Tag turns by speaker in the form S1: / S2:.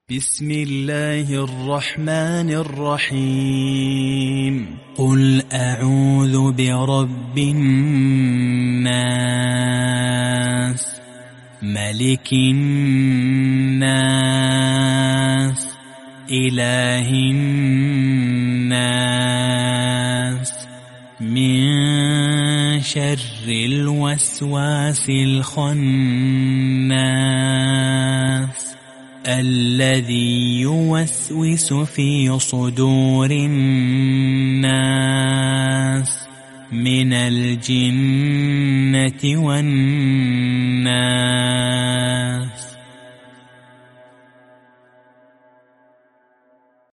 S1: بسم الله الرحمن الرحيم. قل أعوذ برب الناس، ملك الناس، إله الناس، من شر الوسواس الخناس الذي يوسوس في صدور الناس من الجنة والناس.